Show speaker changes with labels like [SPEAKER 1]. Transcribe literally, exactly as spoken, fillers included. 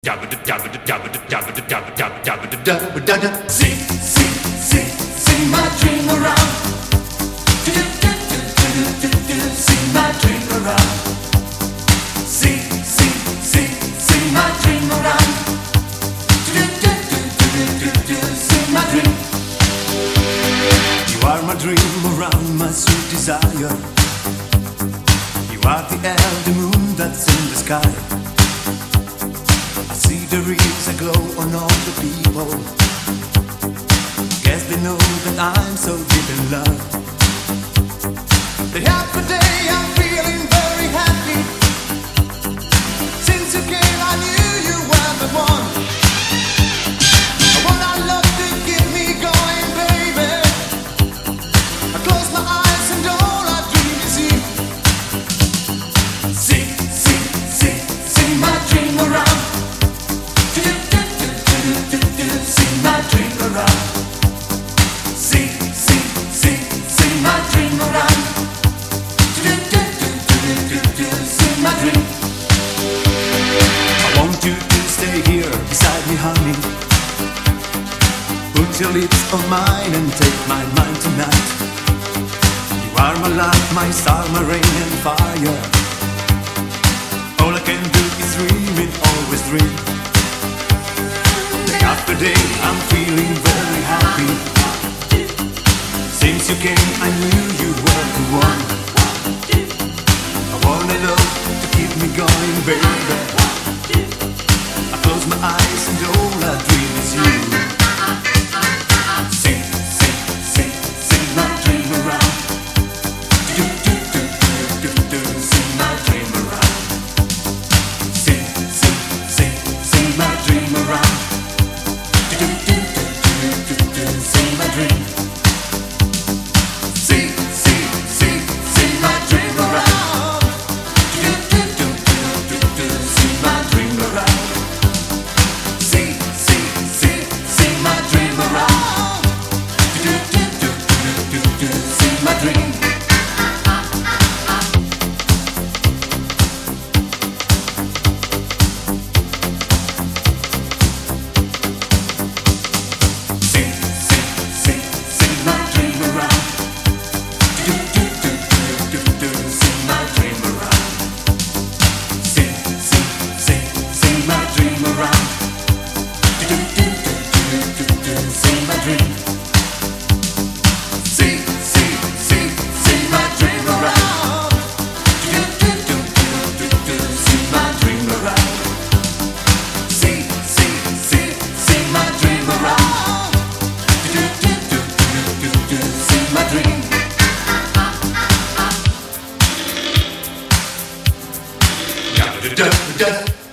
[SPEAKER 1] See, see, see, see my dream around. Do, do, do, do, do, do, do, see my dream around. See, see, see, see my dream around. Do, do, do, do, do, do, do, see my dream.
[SPEAKER 2] You are my dream around, my sweet desire. You are the air, the moon that's in the sky. I see there is a glow on all the people. Guess they know that I'm so deep in love. The happy day, I'm feeling very happy. Since you came, I knew you were the one. I want our love to keep me going, baby. I close my eyes and all I dream is you.
[SPEAKER 1] See, see, see, see my dream around. Do, do, do, do, do, do, see my dream around. See, see, see, see my dream around. Do, do, do, do, do, do, see my dream.
[SPEAKER 2] I want you to stay here beside me, honey. Put your lips on mine and take my mind tonight. You are my light, my star, my rain and fire. All I can do is dream it, always dream. Day after day, I'm feeling very happy. Since you came, I knew you were the one. I wanted love to keep me going, baby. I close my eyes and all I dream is you.
[SPEAKER 1] See, see, see, see my dream around. Do, do, do, do, do, do, see my dream around. See, see, see, see my dream around. Do, do, do, do, do, do, see my dream. See, see, see, see my dream around. Do, do, do, do, do, do, see my dream around. See, see, see, see my dream around. Do, do, do, do, do, do, see my dream. See, see, see, see my dream around. Do, do, do, do, do, do, see my dream around. See, see, see, see my dream around. Do, do, do, do, do, do, see my dream. See, see, see, see my dream around. Do, do, do, do, do, do, see my dream around. See, see, see, see my dream around. Do, do, do, do, do, do, see my dream.
[SPEAKER 2] Da, da, da, da.